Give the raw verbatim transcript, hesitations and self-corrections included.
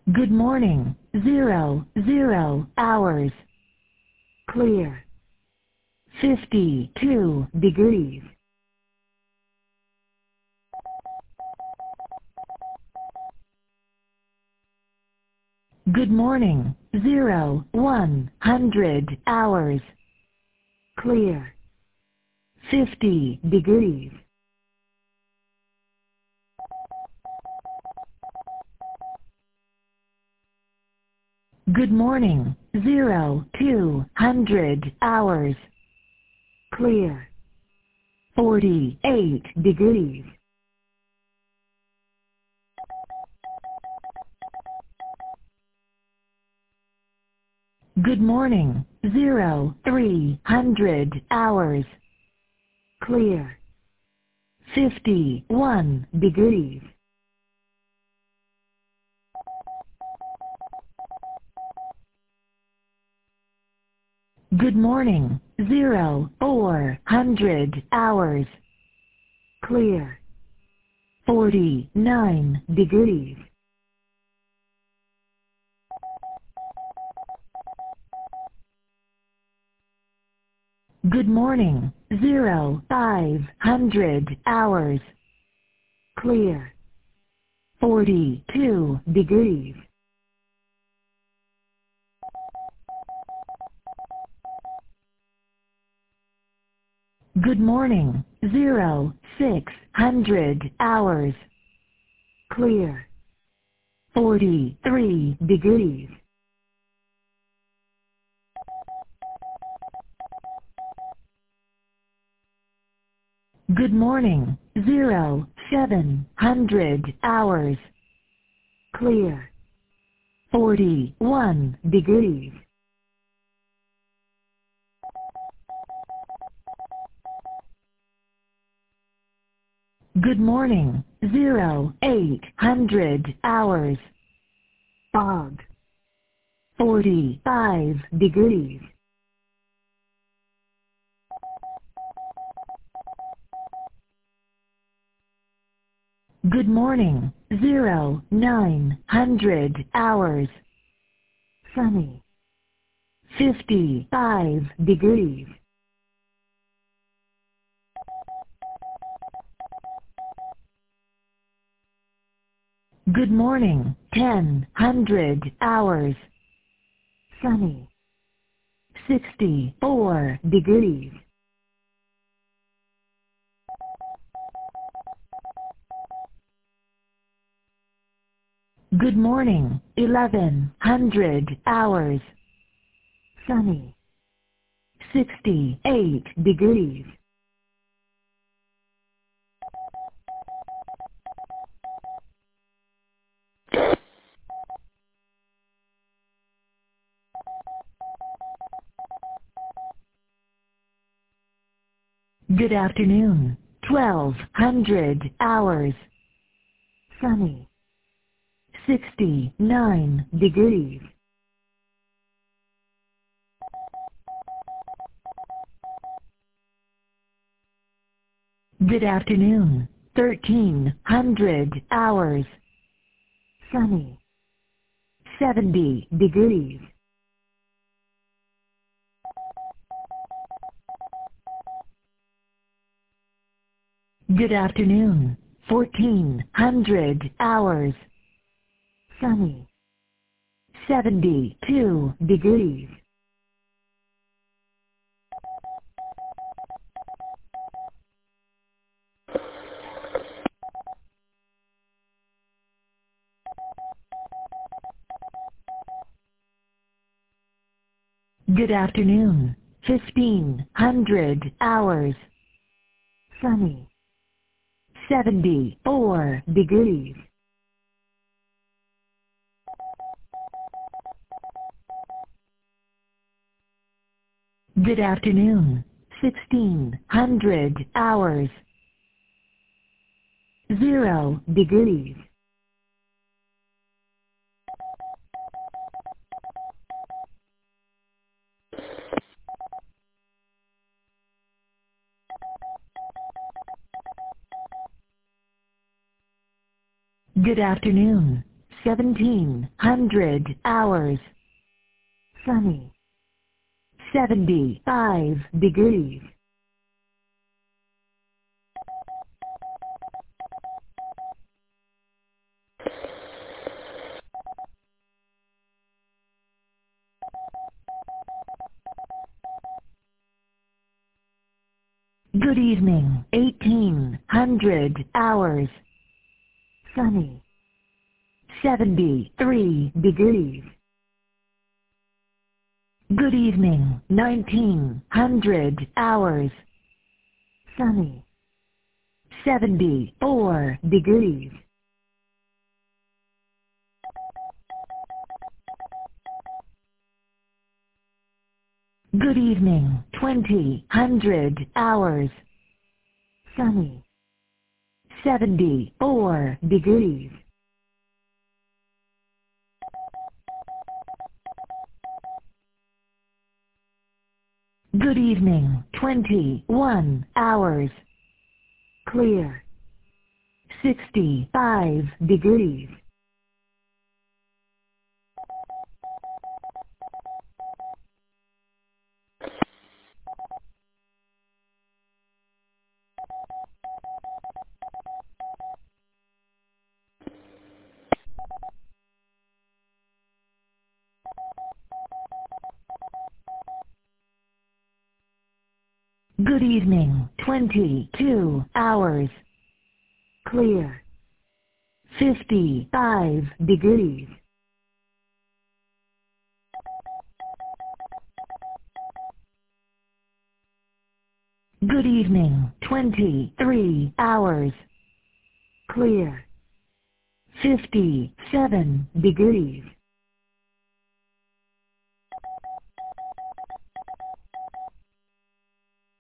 Good morning. Zero, zero hours. Clear. fifty-two degrees. Good morning. Zero, one hundred hours. Clear. fifty degrees. Good morning. Zero, two hundred hours. Clear. forty-eight degrees. Good morning. Zero, three hundred hours. Clear. fifty-one degrees. Good morning. Zero, four hundred hours. Clear. forty-nine degrees. Good morning. Zero, five hundred hours. Clear. forty-two degrees. Good morning. Zero, six hundred hours. Clear. forty-three degrees. Good morning. Zero, seven hundred hours. Clear. forty-one degrees. Good morning. Zero, eight hundred hours. Fog. forty-five degrees. Good morning. Zero, nine hundred hours. Sunny. fifty-five degrees. Good morning. Ten hundred hours. Sunny. sixty-four degrees. Good morning. Eleven hundred hours. Sunny. sixty-eight degrees. Good afternoon. Twelve hundred hours. Sunny. sixty-nine degrees. Good afternoon. Thirteen hundred hours. Sunny. Seventy degrees. Good afternoon. Fourteen hundred hours. Sunny. Seventy-two degrees. Good afternoon. Fifteen hundred hours. Sunny. Seventy-four degrees. Good afternoon. Sixteen hundred hours. Zero degrees. Good afternoon. seventeen hundred hours. Sunny. seventy-five degrees. Good evening, eighteen hundred hours. Sunny. seventy-three degrees. Good evening, nineteen hundred hours. Sunny. seventy-four degrees. Good evening, twenty hundred hours. Sunny. seventy-four degrees. Good evening, twenty-one hours. Clear. sixty-five degrees. Good evening, twenty-two hours. Clear. fifty-five degrees. Good evening, twenty-three hours. Clear. fifty-seven degrees.